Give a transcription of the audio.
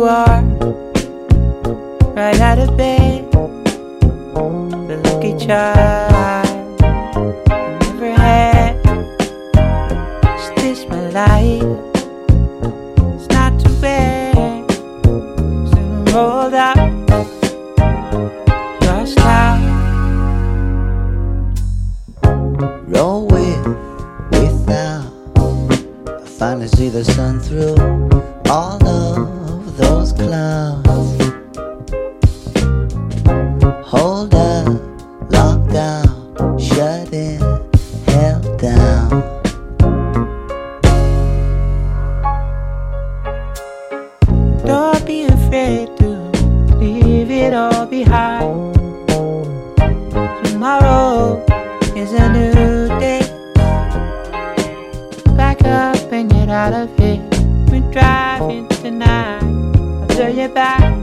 are, right out of bed, the lucky child I never had. Is this my life? It's not too bad. Soon rolled out, lost out. Roll without. I finally see the sun through all of those clouds. Hold up, locked down, shut in, held down. Don't be afraid to leave it all behind. Tomorrow is a new day. Back up and get out of here. We're driving tonight. I'll turn you back